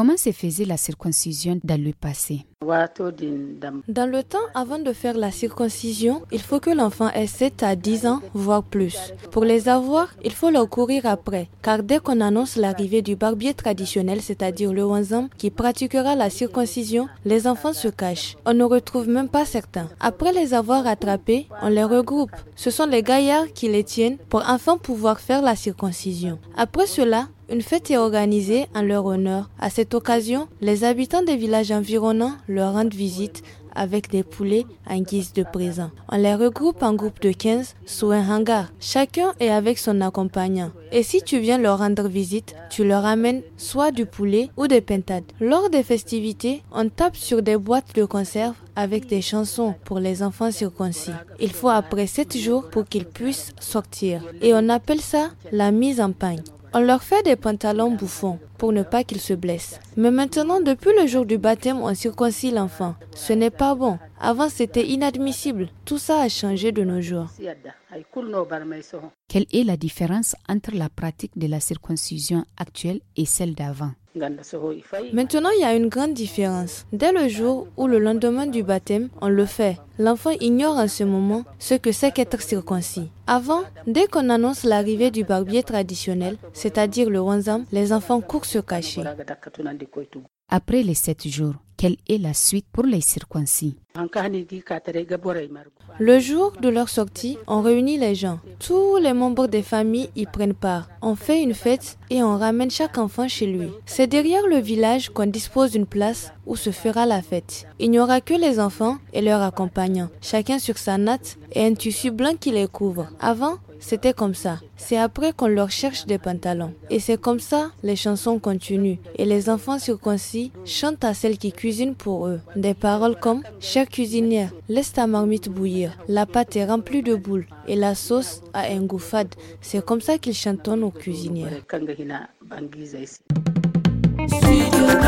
Comment se faisait la circoncision dans le passé? Dans le temps avant de faire la circoncision, il faut que l'enfant ait 7 à 10 ans, voire plus. Pour les avoir, il faut leur courir après, car dès qu'on annonce l'arrivée du barbier traditionnel, c'est-à-dire le wanzam, qui pratiquera la circoncision, les enfants se cachent. On ne retrouve même pas certains. Après les avoir attrapés, on les regroupe. Ce sont les gaillards qui les tiennent pour enfin pouvoir faire la circoncision. Après cela, une fête est organisée en leur honneur. À cette occasion, les habitants des villages environnants leur rendent visite avec des poulets en guise de présent. On les regroupe en groupe de 15 sous un hangar. Chacun est avec son accompagnant. Et si tu viens leur rendre visite, tu leur amènes soit du poulet ou des pintades. Lors des festivités, on tape sur des boîtes de conserve avec des chansons pour les enfants circoncis. Il faut après 7 jours pour qu'ils puissent sortir. Et on appelle ça la mise en pagne. On leur fait des pantalons bouffons pour ne pas qu'ils se blessent. Mais maintenant, depuis le jour du baptême, on circoncie l'enfant. Ce n'est pas bon. Avant, c'était inadmissible. Tout ça a changé de nos jours. Quelle est la différence entre la pratique de la circoncision actuelle et celle d'avant? Maintenant, il y a une grande différence. Dès le jour ou le lendemain du baptême, on le fait. L'enfant ignore en ce moment ce que c'est qu'être circoncis. Avant, dès qu'on annonce l'arrivée du barbier traditionnel, c'est-à-dire le wanzam, les enfants courent se cacher. Après les 7 jours, quelle est la suite pour les circoncis? Le jour de leur sortie, on réunit les gens. Tous les membres des familles y prennent part. On fait une fête et on ramène chaque enfant chez lui. C'est derrière le village qu'on dispose d'une place où se fera la fête. Il n'y aura que les enfants et leurs accompagnants, chacun sur sa natte et un tissu blanc qui les couvre. Avant, c'était comme ça. C'est après qu'on leur cherche des pantalons. Et c'est comme ça, les chansons continuent. Et les enfants circoncis chantent à celle qui cuisine pour eux. Des paroles comme « Chère cuisinière, laisse ta marmite bouillir. La pâte est remplie de boules et la sauce a un goût fade. » C'est comme ça qu'ils chantonnent aux cuisinières.